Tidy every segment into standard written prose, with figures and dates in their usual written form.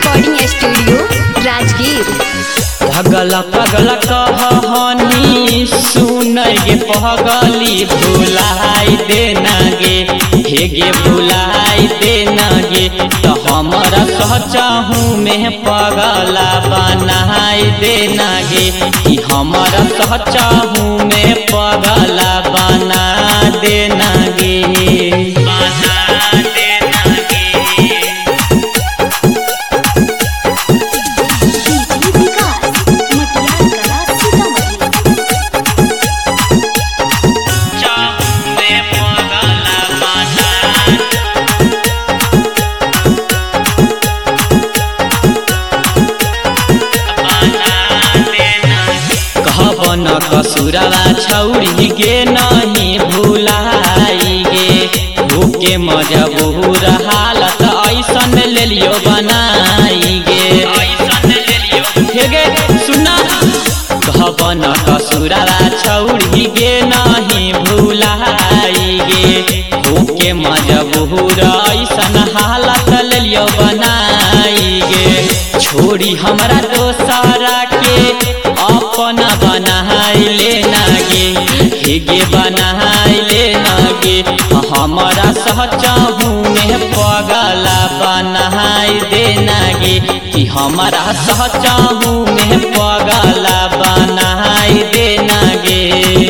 Recording studio Rajgir. पगला पगला कहानी सुन गे पगली भुलाई देना गे हे गे भुलाई देना गे तो हमारा सोचहूँ में पगला बनाई देना गे कि हमारा सोचहूँ में पगला बना देना गे कहबन कसुरवा छौरी गे नहीं भुलाई गे भूखे मजबूर हालत ऐसन ले लियो बनाई गे हे गे सुना कहबन कसुरवा छौरी गे नहीं भुलाई गे भूखे मजबूर ऐसन हालत ले लियो बनाई गे छोड़ी हमरा दोसरा के अपना बनाई लेना गे हे गे बनाई लेना गे हमारा सोचहूँ में पगला बनाई देना गे कि हमारा सोचहूँ में पगला बनाई देना गे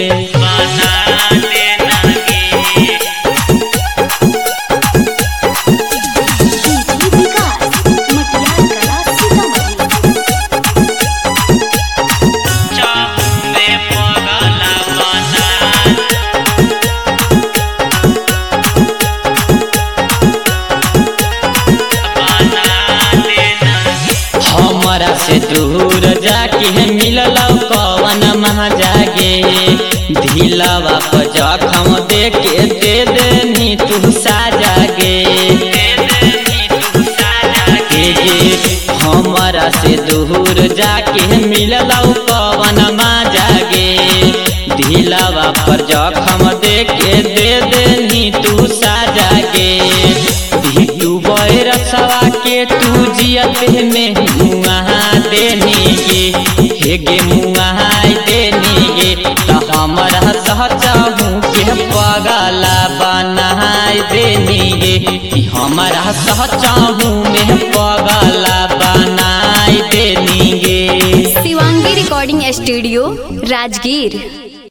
हमारा से दूर जाके मिलल कवन महाजागे ढीलावा पर जखम देके दे देनी तू साजागे हमारा से दूर जाके मिलल कवन महाजागे ढीलावा पर जखम देके दे देनी तू साजागे रसवा के तू जियत में मुआ देनी गे हे गे मुआ देनी गे तो हमारा सोचहूँ के पगला बनाई देनी गे कि हमारा सोचहूँ में पगला बनाई देनी गे। Shivangi recording studio Rajgir.